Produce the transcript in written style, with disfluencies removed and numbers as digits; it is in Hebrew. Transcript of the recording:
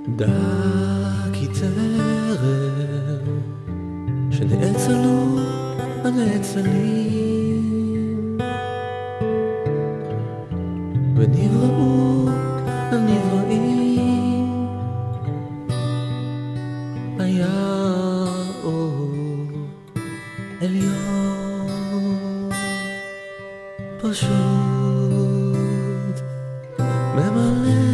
דקי טרם שנאצלו הנאצלים ונבראו הנבראים היה אור עליון פשוט ממלא